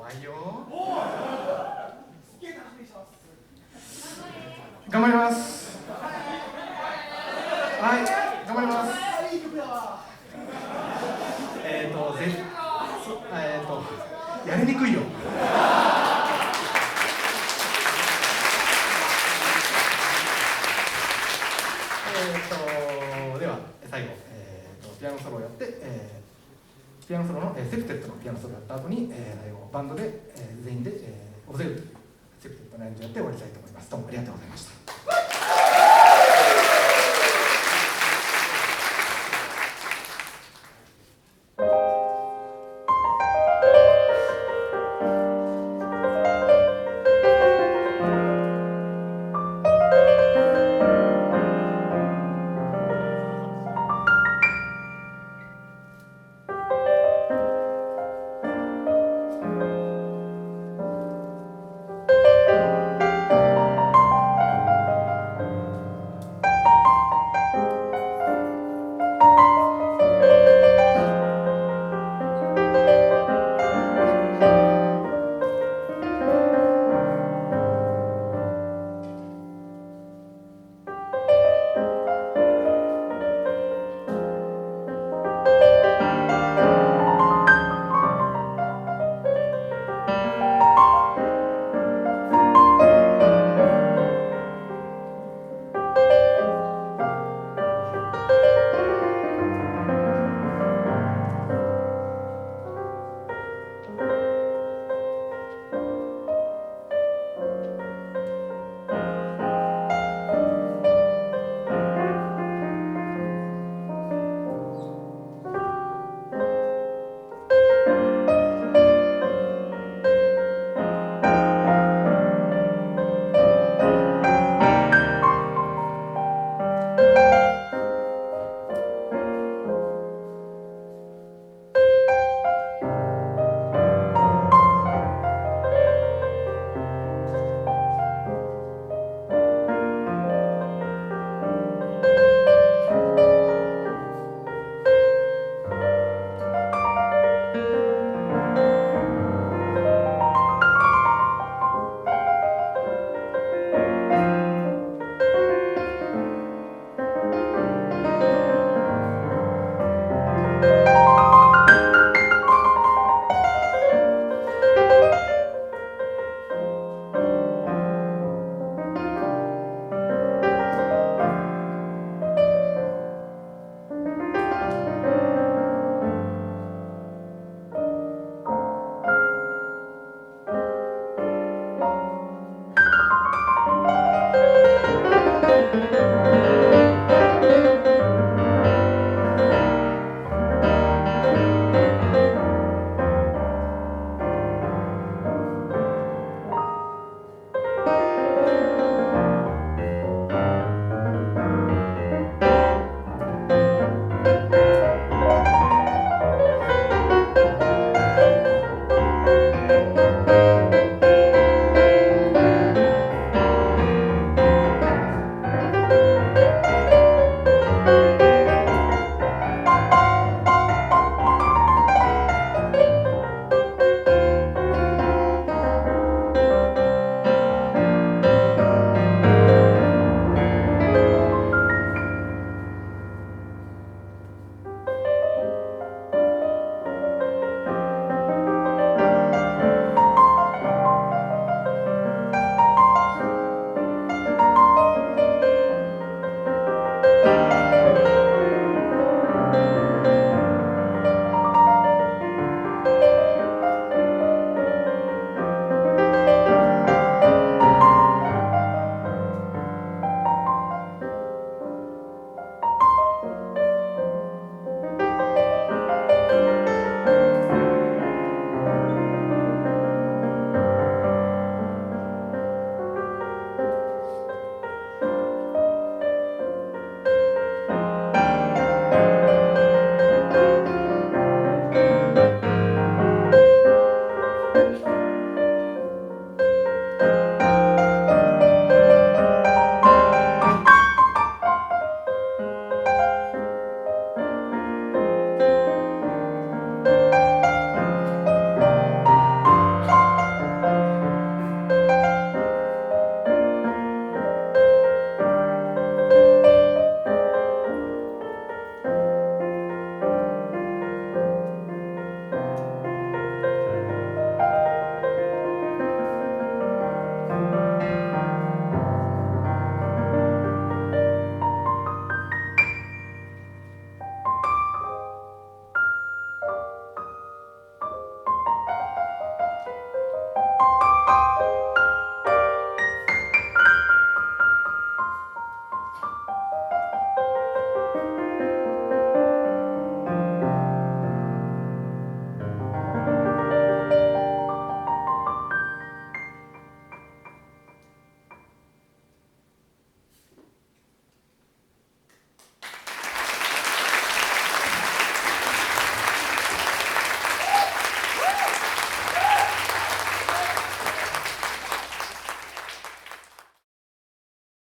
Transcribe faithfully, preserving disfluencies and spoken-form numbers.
怖いよ。頑張ります。はい、頑張ります。えっ、ー、と、ぜ、そ、えっ、ー、と、やりにくいよ。えっと、では最後、えー、とピアノソロをやって、えー、ピアノソロの、えー、セプテッドのピアノソロをやった後に、えー、最後バンドで、えー、全員で、えー、オブゼルというセプテッドの演奏をやって終わりたいと思います。どうもありがとうございました。 した。